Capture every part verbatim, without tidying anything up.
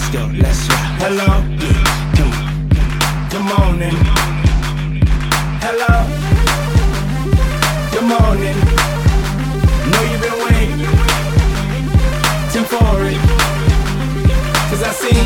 let's go, let's rock. Hello, yeah, come on, good morning. Hello, good morning. Know you've been waiting, time for it, cause I see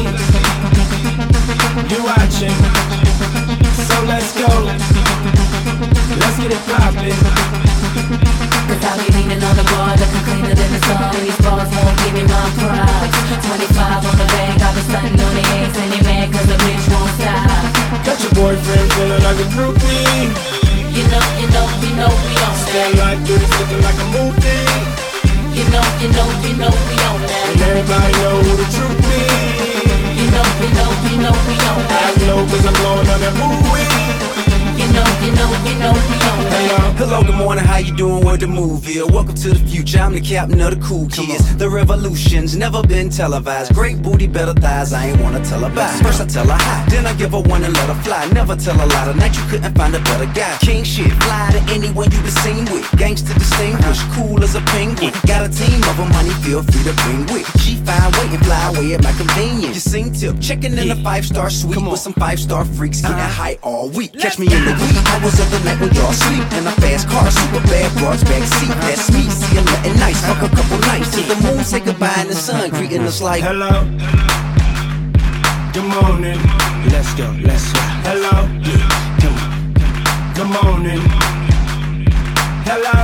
you watching. So let's go, let's get it poppin'. Cause I be leaning on the bar, looking cleaner than the sun. These bars won't give me my props. Twenty-five on the bank, I've been stunting on the eggs. And they mad cause the bitch won't stop. Got your boyfriend feeling like a groupie. You know, you know, you know we on that. Stand like this, looking like a movie. You know, you know, you know we on that. And everybody know who the truth be. You know, you know, you know we on that. I know cause I'm blowing on that movie. You know, you know, you know we on that. Hello, good morning, how you doing? Where the movie? Welcome to the future, I'm the captain of the cool kids. The revolution's never been televised. Great booty, better thighs, I ain't wanna tell her bye. First I tell her hi, then I give her one and let her fly. Never tell a lie, tonight you couldn't find a better guy. King shit, fly to anyone you been seen with. Gangsta distinguished, cool as a penguin. Got a team of them, money feel free to bring with. G five, wait and fly away at my convenience. You sing tip, checking in a five-star suite with some five-star freaks, getting high all week. Catch me in the wee hours of the night when y'all sleep. In a fast car, super bad broads back seat. That's me, see I'm nothing nice. Fuck a couple nights till the moon say goodbye and the sun greeting us like hello, good morning. Let's go, let's go. Hello, yeah, come on, good morning. Hello,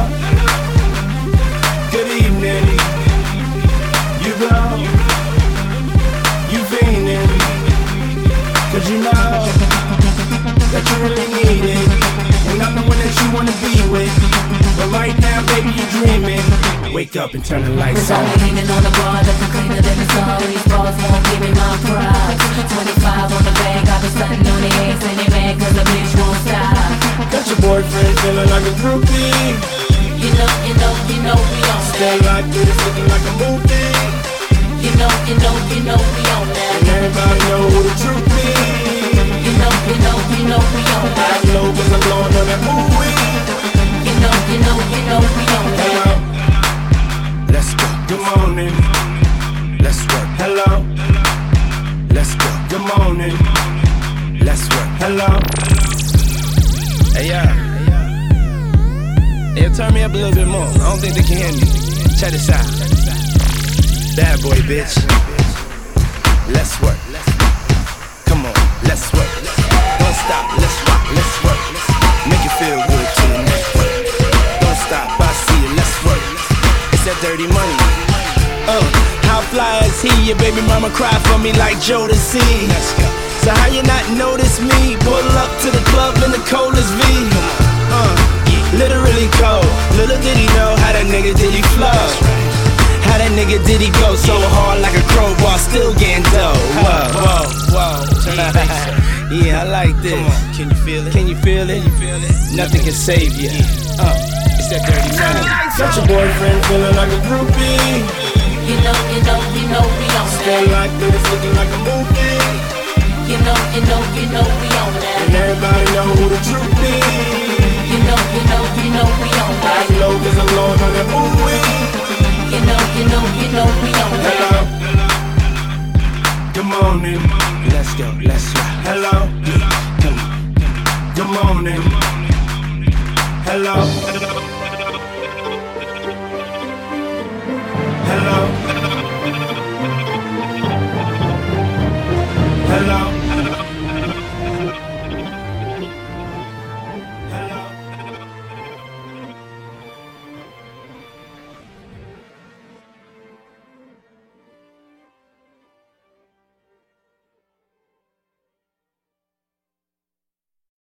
good evening. You blow, you fiending, cause you know that you really need it. And I'm the one that you wanna be with. But right now, baby, you dreaming. Wake up and turn the lights on. on. Cause I'm leaning on the bar, looking cleaner than the sun. These bars won't give me my props. Twenty-five on the bank, I've been stunting on the eggs. And they mad cause the bitch won't stop. Got your boyfriend feeling like a groupie. You know, you know, you know we on that. Stand like this, looking like a movie. You know, you know, you know we on that. And everybody know who the truth be. You know, you know, you know we on that. I know cause I'm blowing on that movie. You know, you know, you know we on that. Hello, let's go, good morning. Let's work, hello. Let's go, good morning. Let's work, hello. Hey, yeah. Hey, turn me up a little bit more. I don't think they can hear me. Check this out. Bad boy, bitch. Let's work. Come on, let's work. Don't stop, let's rock, let's work. Make you feel good to the next work. Don't stop, I see it, let's work. It's that dirty money. Uh, how fly is he? Your baby mama cry for me like Jodeci. Let's go. So how you not notice me? Pull up to the club in the coldest V. Uh, literally cold. Little did he know how that nigga did he flow. How that nigga did he go so hard like a crowbar, still getting dough. Whoa, whoa, whoa. Yeah, I like this. Can you feel it? Can you feel it? Can you feel it? Nothing can save you. Uh, it's that dirty money. Got your boyfriend feeling like a groupie. You know, you know, you know we on that. Stand like this, looking like a movie. You know, you know, you know we on that. And everybody know who the truth be. You know, you know, you know we on that. I know cause I'm blowing on that movie. You know, you know, you know we on that. Hello, good morning. Let's go, let's rock. Hello, come on, good morning. Hello.